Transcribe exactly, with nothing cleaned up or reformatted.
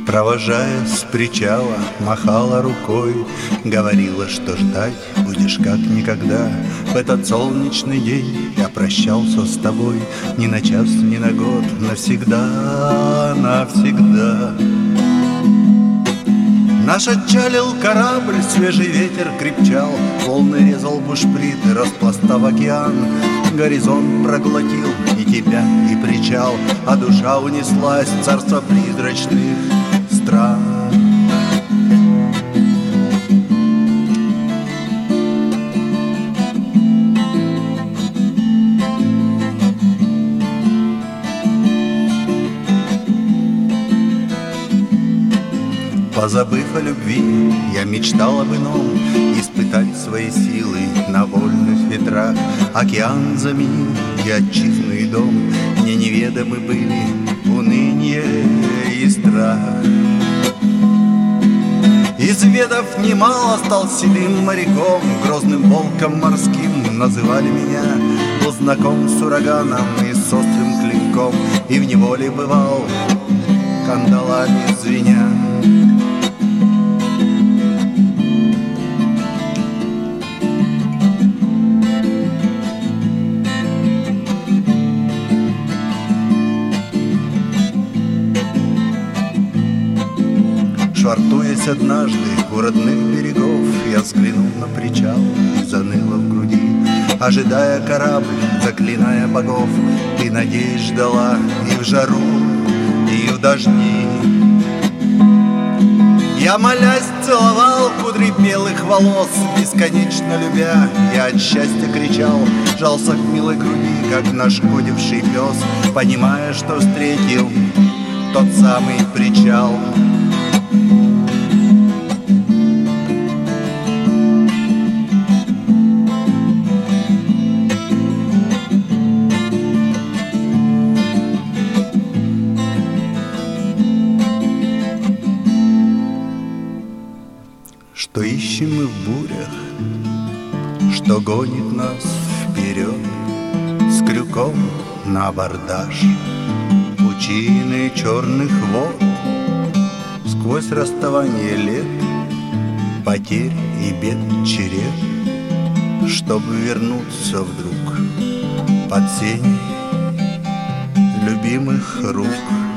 Провожая с причала, махала рукой, говорила, что ждать будешь как никогда. В этот солнечный день я прощался с тобой ни на час, ни на год, навсегда, навсегда. Наш отчалил корабль, свежий ветер крепчал, волны резал бушприт, распластав океан. Горизонт проглотил и тебя, и причал, а душа унеслась в царство призрачных стран. Позабыв о любви, я мечтал об ином, испытать свои силы на вольных ветрах. Океан заменил и отчизну, и дом, мне неведомы были уныние и страх. Изведав немало, стал седым моряком, грозным волком морским называли меня. Был знаком с ураганом и с острым клинком, и в неволе бывал, кандалами звеня. Швартуясь однажды у родных берегов, я взглянул на причал и заныло в груди. Ожидая корабль, заклиная богов, ты, надеюсь, ждала и в жару, и в дожди. Я, молясь, целовал кудри белых волос, бесконечно любя, я от счастья кричал, жался к милой груди, как нашкодивший пес, понимая, что встретил тот самый причал. Что ищем мы в бурях, что гонит нас вперед с крюком на абордаж пучины черных вод. Сквозь расставание лет, потерь и бед черед, чтобы вернуться вдруг под сень любимых рук.